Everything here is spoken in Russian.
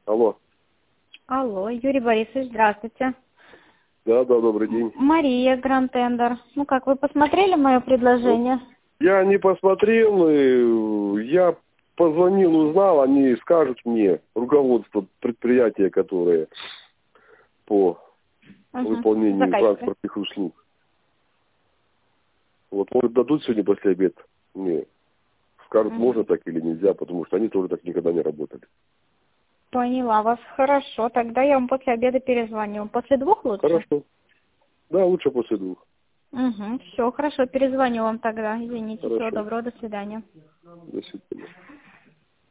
Алло. Алло, Юрий Борисович, здравствуйте. Да, добрый день. Мария, Гранд Тендер. Ну как, вы посмотрели мое предложение? Я не посмотрел, я позвонил, узнал, они скажут мне, руководство предприятия, которое по выполнению Заказчика. транспортных услуг. Вот, может, дадут сегодня после обеда мне. Скажут, можно так или нельзя, потому что они тоже так никогда не работали. Поняла вас. Хорошо, тогда я вам после обеда перезвоню. После 2 лучше? Хорошо. Да, лучше после 2. Все, хорошо, перезвоню вам тогда. Извините, всего Хорошо. доброго, до свидания. До свидания.